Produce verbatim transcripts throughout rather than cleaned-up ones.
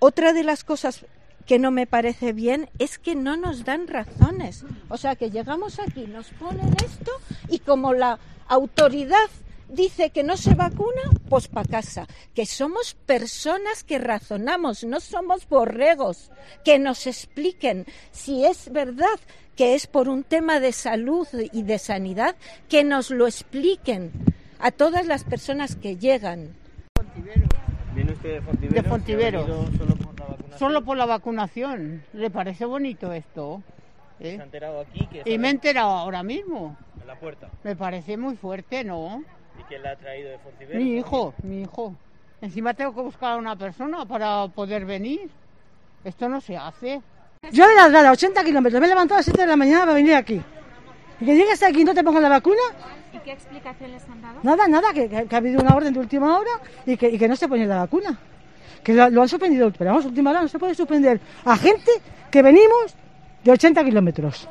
Otra de las cosas que no me parece bien es que no nos dan razones. O sea, que llegamos aquí, nos ponen esto y como la autoridad dice que no se vacuna, pues para casa. Que somos personas que razonamos, no somos borregos. Que nos expliquen si es verdad que es por un tema de salud y de sanidad, que nos lo expliquen a todas las personas que llegan. ¿Viene usted de Fontiveros? De Fontiveros. Solo por la vacunación. Solo por la vacunación. ¿Le parece bonito esto? ¿Eh? ¿Se ha enterado aquí? Que Y me he enterado ahora mismo. En la puerta. Me parece muy fuerte, ¿no? ¿Y quién la ha traído de Fontiveros? Mi hijo, mi hijo. Encima tengo que buscar a una persona para poder venir. Esto no se hace. Yo de la Ladrada, ochenta kilómetros, me he levantado a las siete de la mañana para venir aquí. Y que llegues aquí y no te pongan la vacuna. ¿Y qué explicación les han dado? Nada, nada, que, que, que ha habido una orden de última hora y que, y que no se pone la vacuna. Que lo, lo han suspendido, pero vamos, última hora no se puede suspender a gente que venimos de ochenta kilómetros.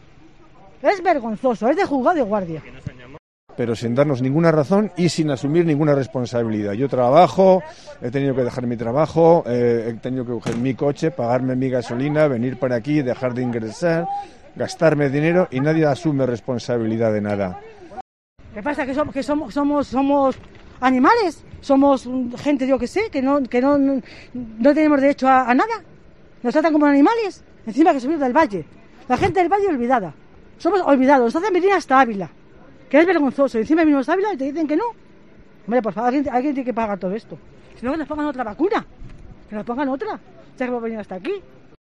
Es vergonzoso, es de juzgado de guardia. Pero sin darnos ninguna razón y sin asumir ninguna responsabilidad. Yo trabajo, he tenido que dejar mi trabajo, eh, he tenido que coger mi coche, pagarme mi gasolina, venir para aquí, dejar de ingresar, gastarme dinero y nadie asume responsabilidad de nada. ¿Qué pasa? ¿Que somos, que somos, somos, somos animales? ¿Somos gente, yo que sé, que no, que no, no, no tenemos derecho a, a nada? ¿Nos tratan como animales? Encima que somos del Valle. La gente del Valle olvidada. Somos olvidados, nos hacen venir hasta Ávila. Que es vergonzoso. Encima venimos a Ávila y te dicen que no. Hombre, por favor, alguien, alguien tiene que pagar todo esto. Si no, que nos pongan otra vacuna. Que nos pongan otra. Ya que hemos venido hasta aquí.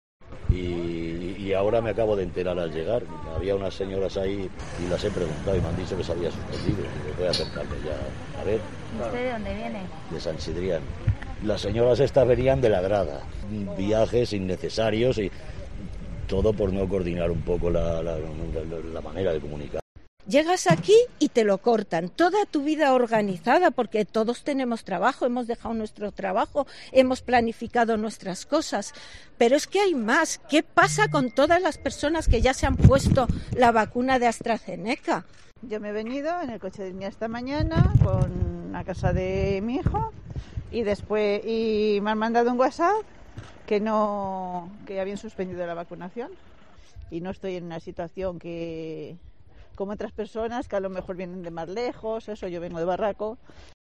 Y, y ahora me acabo de enterar al llegar. Había unas señoras ahí y las he preguntado y me han dicho que se había suspendido. Y voy a acercarme ya. A ver. ¿Usted de dónde viene? De San Sidrián. Las señoras estas venían de la grada. Viajes innecesarios y todo por no coordinar un poco la, la, la, la manera de comunicar. Llegas aquí y te lo cortan, toda tu vida organizada, porque todos tenemos trabajo, hemos dejado nuestro trabajo, hemos planificado nuestras cosas, pero es que hay más. ¿Qué pasa con todas las personas que ya se han puesto la vacuna de AstraZeneca? Yo me he venido en el coche de mi esta mañana con a casa de mi hijo y después y me han mandado un WhatsApp que no que habían suspendido la vacunación y no estoy en una situación que como otras personas que a lo mejor vienen de más lejos, eso, yo vengo de Barraco